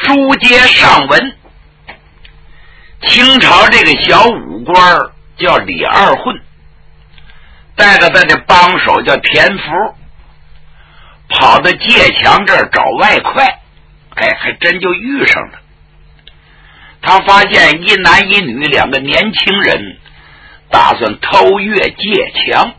书接上文，清朝这个小武官叫李二混，带着他的帮手叫田福，跑到界墙这儿找外快，还真就遇上了。他发现一男一女两个年轻人打算偷越界墙，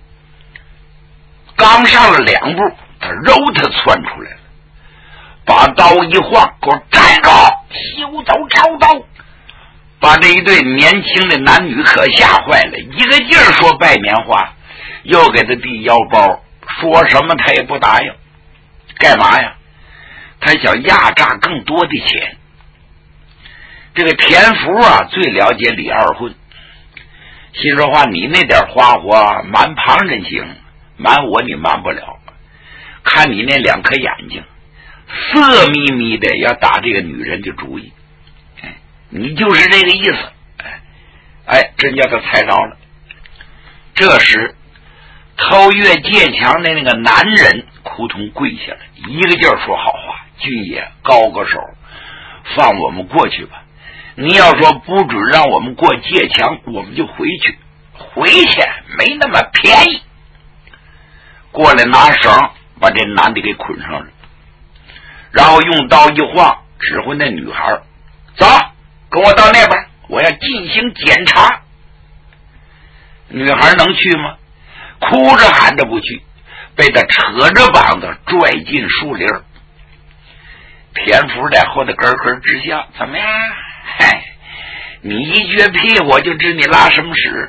刚上了2步，他窜出来了，把刀一晃，给我站着，休走抄刀，把这一对年轻的男女可吓坏了，一个劲儿说拜年话，又给他递腰包，说什么他也不答应。干嘛呀？他想压榨更多的钱。这个田福啊，最了解李二混，心说话，你那点花活瞒旁人行，瞒我你瞒不了。看你那2颗眼睛色眯眯的，要打这个女人的主意，你就是这个意思。真叫他猜着了。这时偷越界墙的那个男人扑通跪下了，一个劲儿说好话，军爷高个手，放我们过去吧，你要说不准让我们过界墙，我们就回去没那么便宜。过来拿绳把这男的给捆上了，然后用刀一晃，指挥那女孩走，跟我到那边，我要进行检查。女孩能去吗？哭着喊着不去，被他扯着膀子拽进树林。田福在后头咯咯直笑，怎么样？你一撅屁股就知你拉什么屎。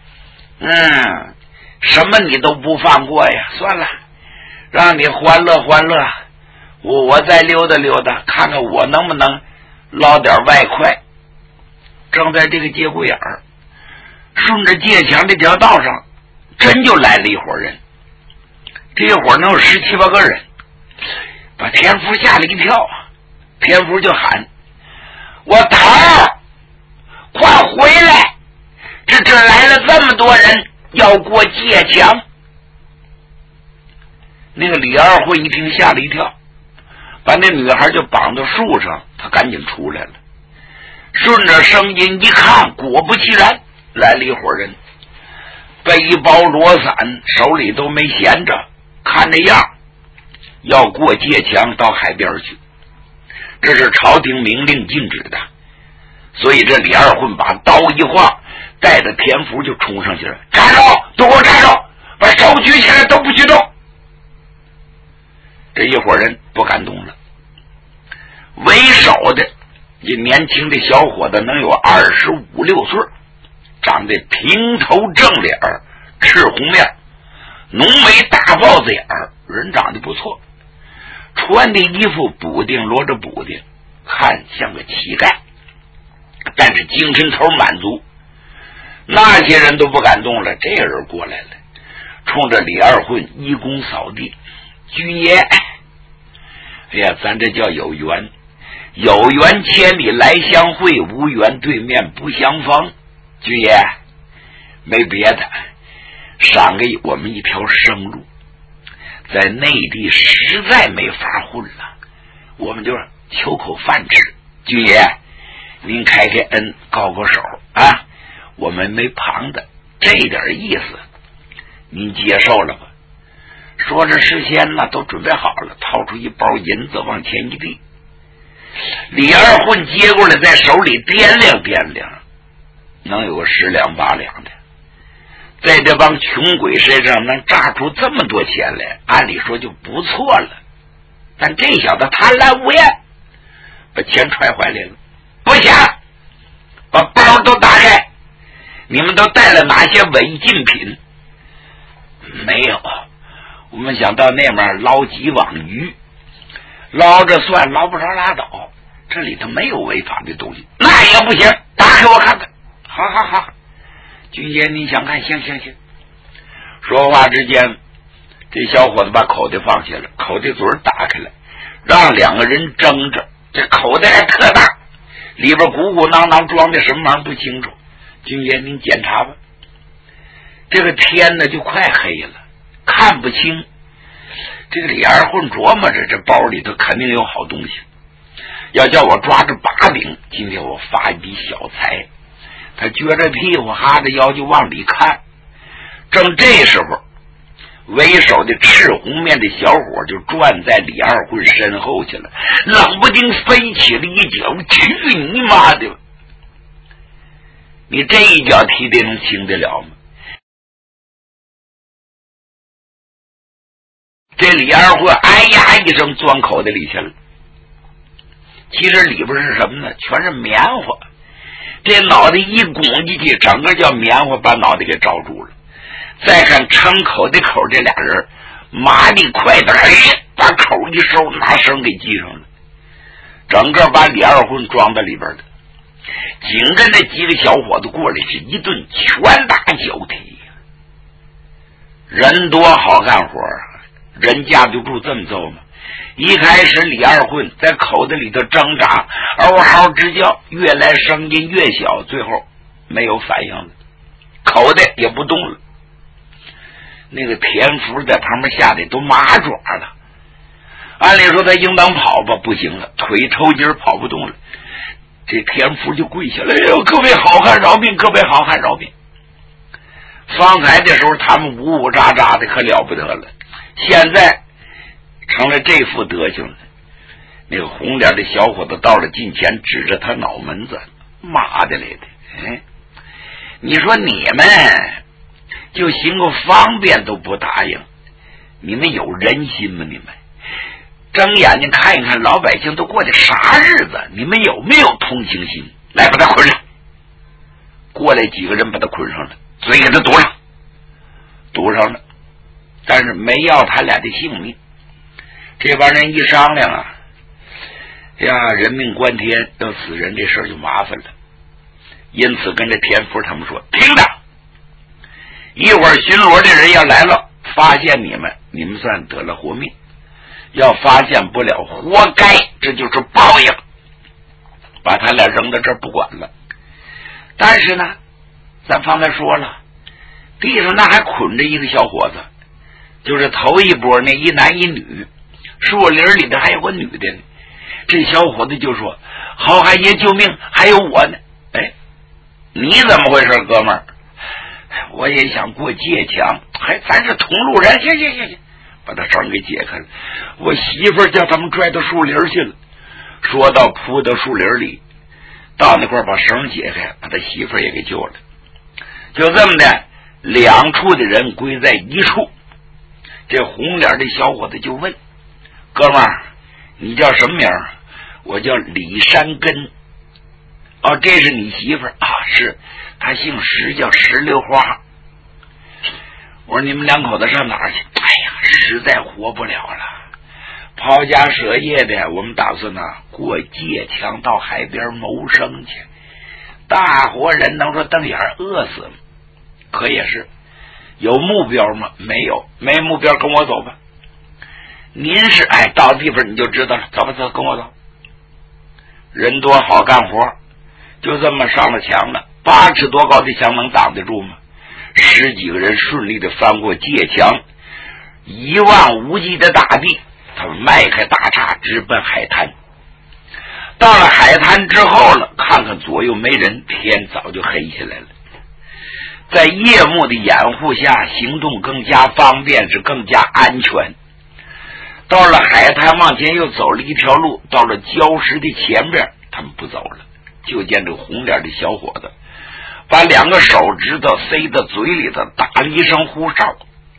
什么你都不放过呀，算了，让你欢乐欢乐，我再溜达溜达，看看我能不能捞点外快。正在这个节骨眼儿，顺着界墙这条道上真就来了一伙人，这一伙能有17、18个人，把田福吓了一跳。田福就喊，我头快回来，这来了这么多人要过界墙。那个李二混一听吓了一跳，把那女孩就绑到树上，他赶紧出来了，顺着声音一看，果不其然来了一伙人，背包罗伞，手里都没闲着，看这样要过界墙到海边去，这是朝廷明令禁止的。所以这李二混把刀一晃，带着田福就冲上去了，站住，都给我站住，把手举起来，都不许动。这一伙人不敢动了，为首的一年轻的小伙子能有25、26岁，长得平头正脸，赤红面，浓眉大豹子眼，人长得不错，穿的衣服补丁罗着补丁，看像个乞丐，但是精神头满足。那些人都不敢动了，这人过来了，冲着李二混一躬扫地，军爷，哎呀，咱这叫有缘，有缘千里来相会，无缘对面不相逢。军爷，没别的，赏给我们一条生路，在内地实在没法混了，我们就求口饭吃。军爷，您开开恩，高个手啊，我们没旁的，这点意思您接受了吧？说着事先呢都准备好了，掏出一包银子往前一递，李二混接过来，在手里掂量掂量，能有个10两8两的，在这帮穷鬼身上能榨出这么多钱来，按理说就不错了。但这小子贪婪无厌，把钱揣怀里了，不行，把包都打开，你们都带了哪些违禁品？没有，我们想到那边捞几网鱼，捞着算，捞不着拉倒，这里头没有违法的东西。那也不行，打开我看看。好，军爷你想看，行。说话之间，这小伙子把口袋放下了，口袋嘴打开了，让2个人争着，这口袋还特大，里边鼓鼓囊囊装的什么玩意儿不清楚。军爷您检查吧。这个天呢就快黑了，看不清。这个李二混琢磨着，这包里头肯定有好东西， 要叫我抓着把柄，今天我发一笔小财。他撅着屁股哈着腰就往里看，正这时候为首的赤红面的小伙就转在李二混身后去了，冷不丁飞起了一脚，去你妈的！你这一脚踢的能轻得了吗？这李二混哎呀一声钻口袋里去了，其实里边是什么呢？全是棉花。这脑袋一拱进去，整个叫棉花把脑袋给罩住了。再看撑口袋口这俩人，麻利快的，把口一收，拿绳给系上了，整个把李二混装在里边的。紧跟那几个小伙子过来，是一顿拳打脚踢。人多好干活，人架得住这么揍吗？一开始李二混在口袋里头挣扎，嗷嗷直叫，越来声音越小，最后没有反应了，口袋也不动了。那个田福在旁边吓得都麻爪了，按理说他应当跑吧，不行了，腿抽筋跑不动了。这田福就跪下来，哎呦，各位好汉饶命，各位好汉饶命。方才的时候他们呜呜喳喳的可了不得了，现在成了这副德行了。那个红脸的小伙子到了近前，指着他脑门子，妈的来的！你说你们就行个方便都不答应，你们有人心吗？你们睁眼睛看一看老百姓都过的啥日子，你们有没有同情心？来，把他捆上！过来几个人把他捆上了，嘴给他堵上，堵上了，但是没要他俩的性命。这帮人一商量啊，呀，人命关天，要死人这事儿就麻烦了。因此跟着田福他们说，听着，一会儿巡逻的人要来了，发现你们算得了活命，要发现不了，活该，这就是报应。把他俩扔到这儿不管了。但是呢，咱方才说了，地上那还捆着一个小伙子，就是头一波那一男一女，树林里的还有个女的呢。这小伙子就说，好汉爷救命，还有我呢。哎，你怎么回事，哥们儿？我也想过界墙，咱是同路人，行，把他绳给解开了。我媳妇儿叫他们拽到树林去了，说到扑到树林里，到那块把绳解开，把他媳妇儿也给救了。就这么的，两处的人归在一处。这红脸的小伙子就问，哥们儿，你叫什么名？我叫李山根。哦，这是你媳妇儿啊？是，她姓石，叫石榴花。我说你们两口子上哪儿去？哎呀，实在活不了了，抛家舍业的，我们打算呢过界墙到海边谋生去。大活人能说瞪眼饿死吗？可也是。有目标吗？没有，没目标，跟我走吧。您是到地方你就知道了，走吧，走，跟我走。人多好干活，就这么上了墙了。8尺多高的墙能挡得住吗？10几个人顺利的翻过界墙，一望无际的大地，他们迈开大叉直奔海滩。到了海滩之后了，看看左右没人，天早就黑下来了。在夜幕的掩护下，行动更加方便，是更加安全。到了海滩，往前又走了一条路，到了礁石的前边，他们不走了，就见这个红脸的小伙子把2个手指头塞到嘴里头，打了一声呼哨。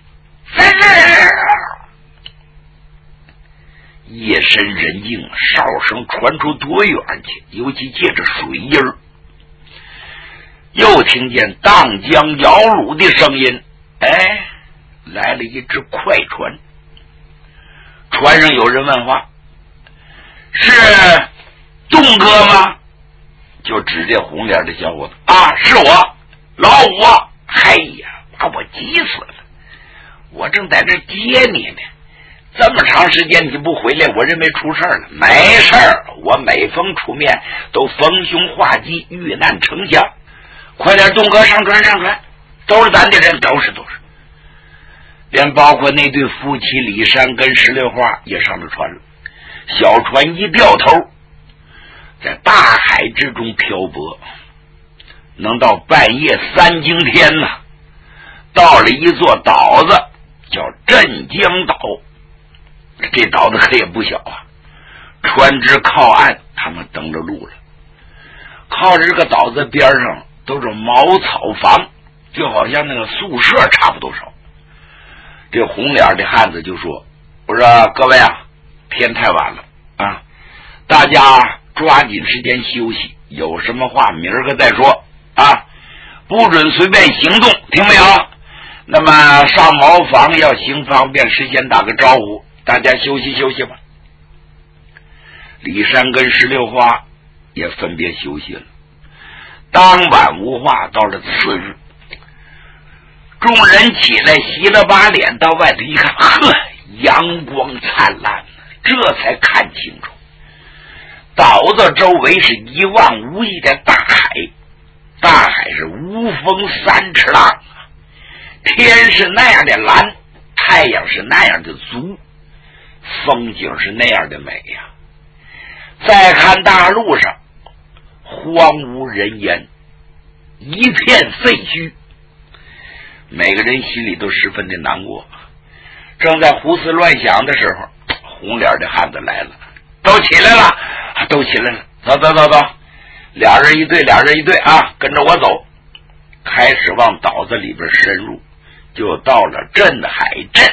夜深人静，哨声传出多远去，尤其借着水音儿。又听见荡江摇橹的声音，来了一只快船。船上有人问话，是栋哥吗？就指这红脸的小伙子啊，是我老五。哎呀，把我急死了，我正在这接你呢，这么长时间你不回来，我认为出事了。没事儿，我每逢出面都逢凶化吉，遇难成祥。快点，东哥上船，上船，都是咱的人，都是，连包括那对夫妻李山跟石榴花也上了船了。小船一掉头， 在大海之中漂泊，能到半夜3更天呢，到了一座岛子叫镇江岛。这岛子可也不小啊，船只靠岸，他们登着路了。靠着这个岛子边上都是茅草房，就好像那个宿舍差不多少。这红脸的汉子就说：“我说各位啊，天太晚了啊，大家抓紧时间休息，有什么话明儿个再说啊，不准随便行动，听没有？那么上茅房要行方便，事先打个招呼，大家休息休息吧。”李山跟石榴花也分别休息了。当晚无话，到了次日，众人起来洗了把脸，到外头一看，呵，阳光灿烂，这才看清楚，岛子周围是一望无际的大海，大海是无风3尺浪，天是那样的蓝，太阳是那样的足，风景是那样的美呀。再看大路上荒无人烟，一片废墟，每个人心里都十分的难过。正在胡思乱想的时候，红脸的汉子来了，都起来了，都起来了，走走走走，俩人一队啊，跟着我走，开始往岛子里边深入，就到了镇海镇。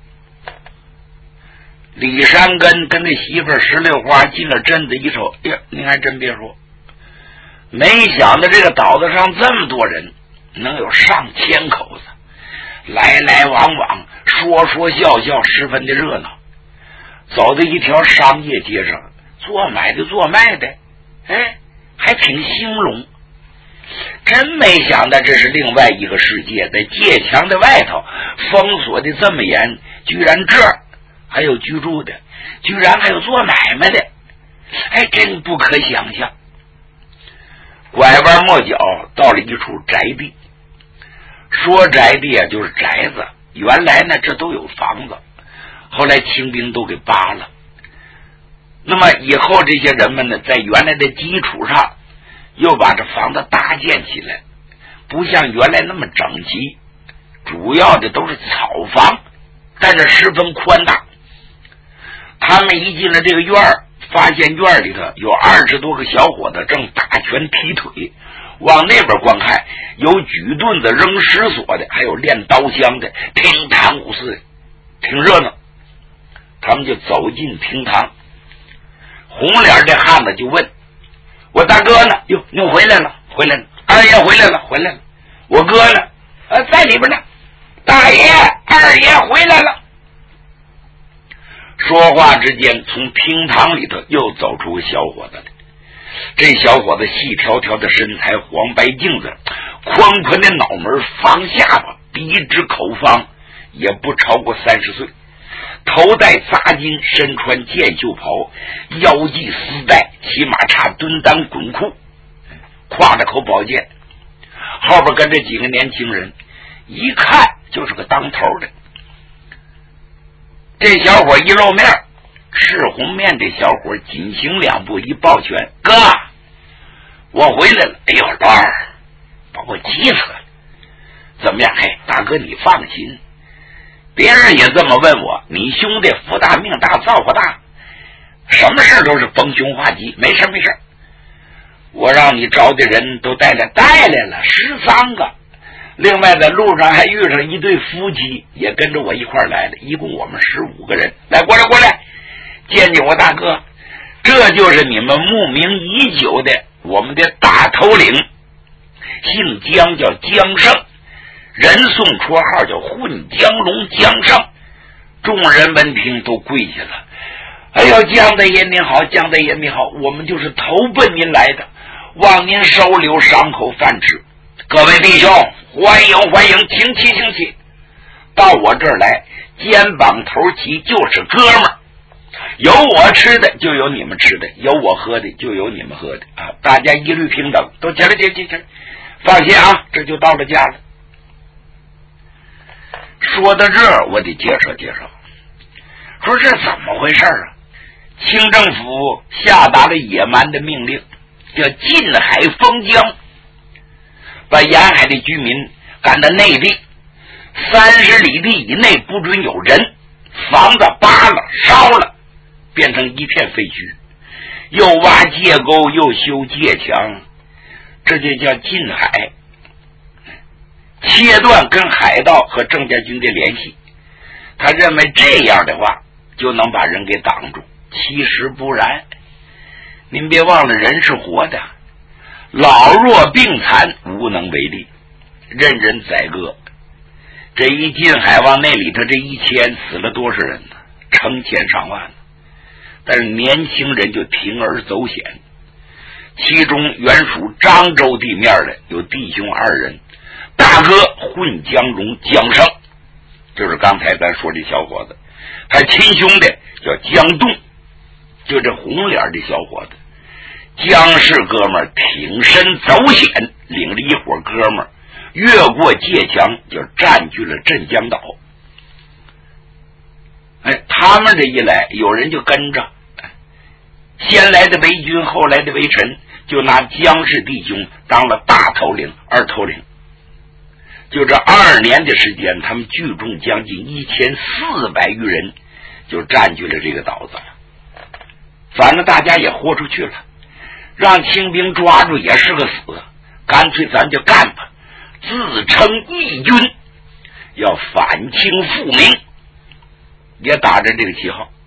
李山根跟那媳妇石榴花进了镇子一瞅，哎呀，您还真别说，没想到这个岛子上这么多人，能有上千口子，来来往往，说说笑笑，十分的热闹。走到一条商业街上，做买的做卖的，哎，还挺兴隆。真没想到这是另外一个世界，在界墙的外头封锁的这么严，居然这儿还有居住的，居然还有做买卖的，还真不可想象。拐弯抹角到了一处宅地，说宅地啊就是宅子，原来呢这都有房子，后来清兵都给扒了。那么以后这些人们呢，在原来的基础上又把这房子搭建起来，不像原来那么整齐，主要的都是草房，但是十分宽大。他们一进了这个院儿，发现院里头有20多个小伙子正打拳踢腿，往那边观看，有举盾子扔石锁的，还有练刀枪的，厅堂五四的，挺热闹。他们就走进厅堂，红脸的汉子就问：“我大哥呢？哟，你回来了，回来了，二爷回来了，回来了。我哥呢？在里边呢。大爷，二爷回来了。”说话之间，从厅堂里头又走出个小伙子来。这小伙子细条条的身材，黄白镜子，宽宽的脑门，方下巴，鼻直口方，也不超过30岁。头戴杂巾，身穿箭袖袍，腰系丝带，骑马叉蹲裆滚裤，挎着口宝剑，后边跟着几个年轻人，一看就是个当头的。这小伙一露面，赤红面的小伙紧行2步，一抱拳：“哥，我回来了。”“哎呦，老二，把我急死了。怎么样？哎，大哥你放心，别人也这么问我，你兄弟福大命大造化大，什么事都是逢凶化吉，没事没事。我让你招的人都带来了13个，另外在路上还遇上一对夫妻，也跟着我一块来了，一共我们15个人。来，过来，见见我大哥，这就是你们慕名已久的我们的大头领，姓姜，叫姜胜，人送绰号叫混江龙姜胜。”众人闻听都跪下了。“哎呦，姜大爷您好，姜大爷您好，我们就是投奔您来的，望您收留伤口饭吃。各位弟兄，欢迎，请起。到我这儿来，肩膀头齐，就是哥们儿。有我吃的就有你们吃的，有我喝的就有你们喝的啊！大家一律平等，都起来，放心啊，这就到了家了。”说到这儿，我得介绍，说这怎么回事啊？ 清政府下达了野蛮的命令，叫禁海封疆，把沿海的居民赶到内地，30里地以内不准有人，房子扒了烧了，变成一片废墟，又挖界沟又修界墙，这就叫禁海，切断跟海盗和郑家军的联系。他认为这样的话就能把人给挡住，其实不然。您别忘了，人是活的，老弱病残无能为力，任人宰割。这一进海往那里头，这1000死了多少人呢？成千上万。但是年轻人就铤而走险，其中原属漳州地面的有弟兄2人，大哥混江荣江生，就是刚才咱说这小伙子，他亲兄弟叫江栋，就这红脸的小伙子。江氏哥们儿挺身走险，领着一伙哥们儿越过界墙，就占据了镇江岛。他们这一来，有人就跟着，先来的为军，后来的为臣，就拿江氏弟兄当了大头领、二头领。就这2年的时间，他们聚众将近1400余人，就占据了这个岛子了。反正大家也豁出去了，让清兵抓住也是个死，干脆咱就干吧，自称义军，要反清复明，也打着这个旗号。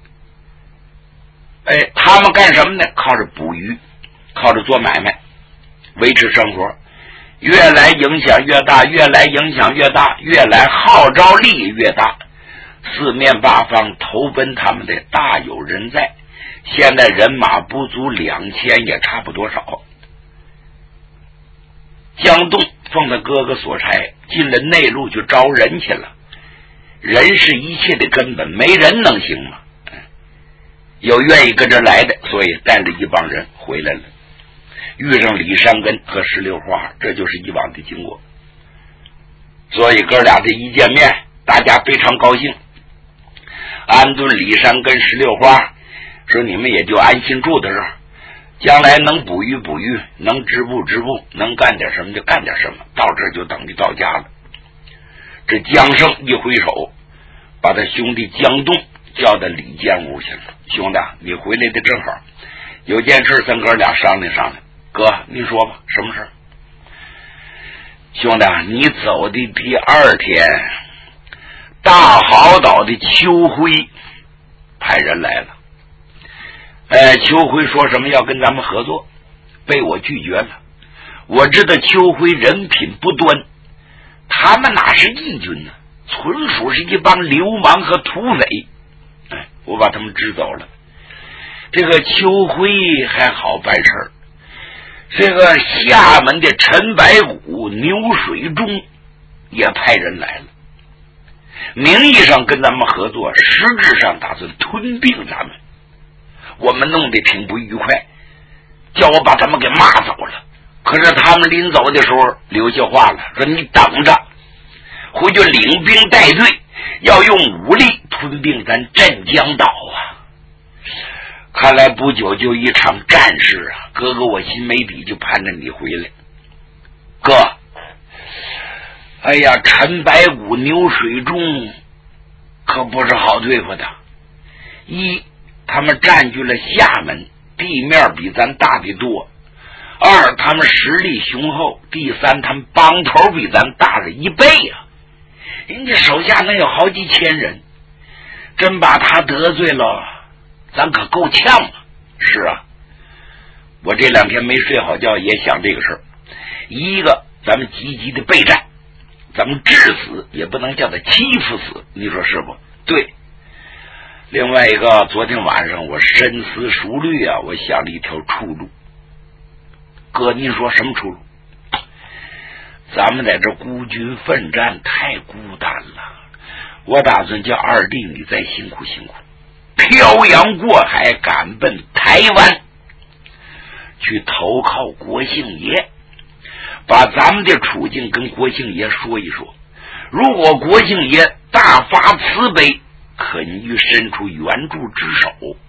他们干什么呢？靠着捕鱼，靠着做买卖维持生活，越来影响越大，越来影响越大，越来号召力越大，四面八方投奔他们的大有人在。现在人马不足2000，也差不多少。江栋奉他哥哥所差，进了内陆就招人去了。人是一切的根本，没人能行吗？有愿意跟着来的，所以带着一帮人回来了，遇上李山根和石榴花，这就是以往的经过。所以哥俩这一见面，大家非常高兴，安顿李山根、石榴花，说你们也就安心住在这儿，将来能捕鱼捕鱼，能织布织布，能干点什么就干点什么，到这儿就等于到家了。这江生一挥手，把他兄弟江栋叫到里间屋去了。兄弟，你回来的正好，有件事咱哥俩商量商量。哥，您说吧，什么事？兄弟，你走的第2天，大好岛的邱辉派人来了。邱辉说什么要跟咱们合作，被我拒绝了。我知道邱辉人品不端，他们哪是义军呢？纯属是一帮流氓和土匪。我把他们支走了。这个邱辉还好办事儿，这个厦门的陈白骨、牛水中也派人来了，名义上跟咱们合作，实质上打算吞并咱们。我们弄得挺不愉快，叫我把他们给骂走了。可是他们临走的时候留下话了，说你等着，回去领兵带队，要用武力吞并咱镇江岛啊！看来不久就一场战事啊！哥哥，我心没底，就盼着你回来。哥，哎呀，陈白骨、牛水中可不是好对付的。一，他们占据了厦门，地面比咱大得多；二，他们实力雄厚；第三，他们帮头比咱大了1倍啊！人家手下能有好几千人，真把他得罪了，咱可够呛啊！是啊，我这2天没睡好觉，也想这个事儿。一个，咱们积极的备战，咱们致死也不能叫他欺负死，你说是不？对。另外一个，昨天晚上我深思熟虑啊，我想了一条出路。哥，您说什么出路？咱们在这孤军奋战太孤单了，我打算叫二弟你再辛苦辛苦，漂洋过海赶奔台湾，去投靠国姓爷，把咱们的处境跟国姓爷说一说。如果国姓爷大发慈悲，肯于伸出援助之手，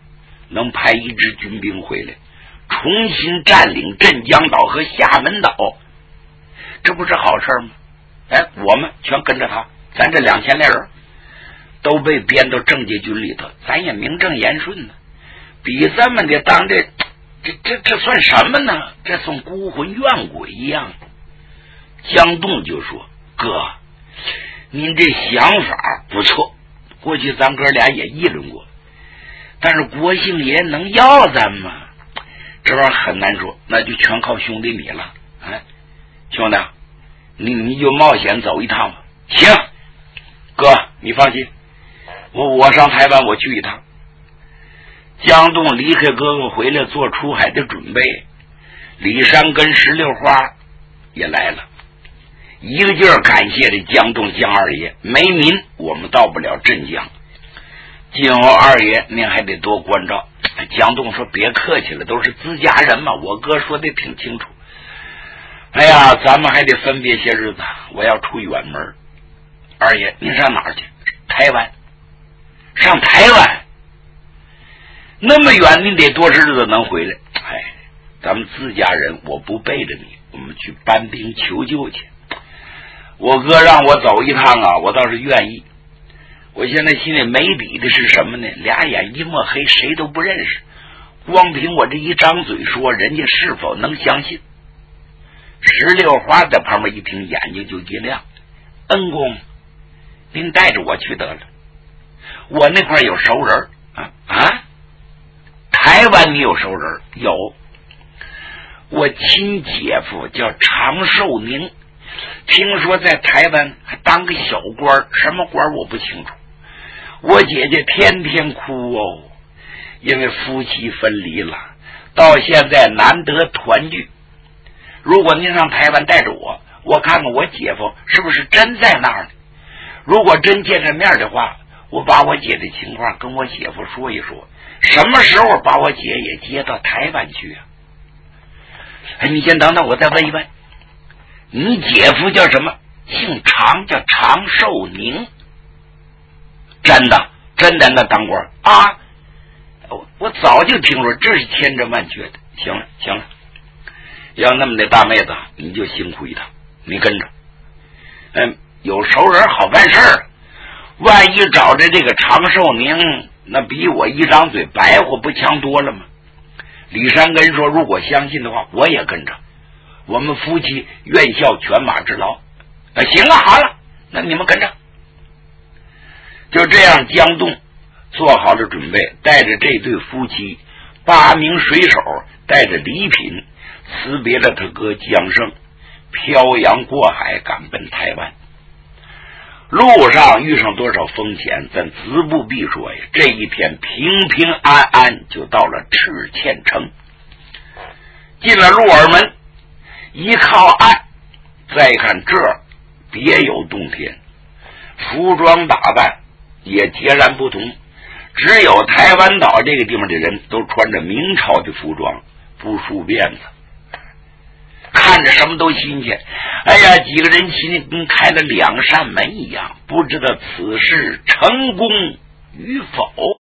能派一支军兵回来，重新占领镇江岛和厦门岛，这不是好事吗？哎，我们全跟着他，咱这2000来人都被编到政界军里头，咱也名正言顺呢。比咱们的当这算什么呢？这算孤魂怨鬼一样。江栋就说：“哥，您这想法不错，过去咱哥俩也议论过，但是国姓爷能要咱吗？这玩意儿很难说，那就全靠兄弟你了。哎，兄弟，你就冒险走一趟吧。行，哥，你放心，我上台湾，我去一趟。”江栋离开哥哥回来做出海的准备，李山跟石榴花也来了，一个劲儿感谢这江栋江二爷，没您我们到不了镇江，今后二爷您还得多关照。江栋说：“别客气了，都是自家人嘛，我哥说的挺清楚。哎呀，咱们还得分别些日子，我要出远门。二爷您上哪儿去？台湾。上台湾那么远，你得多少日子能回来？哎，咱们自家人，我不背着你，我们去搬兵求救去。我哥让我走一趟啊，我倒是愿意。我现在心里没底的是什么呢？俩眼一抹黑，谁都不认识。光凭我这一张嘴说，人家是否能相信？”石榴花在旁边一听，眼睛就一亮：“恩公，您带着我去得了，我那块有熟人啊。台湾你有熟人？有，我亲姐夫叫常寿宁，听说在台湾还当个小官，什么官我不清楚。我姐姐天天哭哦，因为夫妻分离了，到现在难得团聚。如果您上台湾带着我看看我姐夫是不是真在那儿呢？如果真见着面的话，我把我姐的情况跟我姐夫说一说，什么时候把我姐也接到台湾去啊？”哎，你先等等，我再问一问，你姐夫叫什么？姓常，叫常寿宁。真的那当官啊？我早就听说，这是千真万确的。行了，要那么的大妹子，你就辛苦一趟，你跟着。有熟人好办事儿，万一找着这个常寿宁，那比我一张嘴白话不强多了吗？李山根说：“如果相信的话，我也跟着，我们夫妻愿效犬马之劳。”行啊，好了，那你们跟着。就这样，江栋做好了准备，带着这对夫妻8名水手，带着礼品，辞别了他哥江胜，漂洋过海赶奔台湾。路上遇上多少风险，咱自不必说呀。这一天平平安安就到了赤堑城，进了鹿耳门，一靠岸，再看这儿别有洞天，服装打扮也截然不同。只有台湾岛这个地方的人都穿着明朝的服装，不梳辫子，看着什么都新鲜。哎呀，几个人心里跟开了2扇门一样，不知道此事成功与否。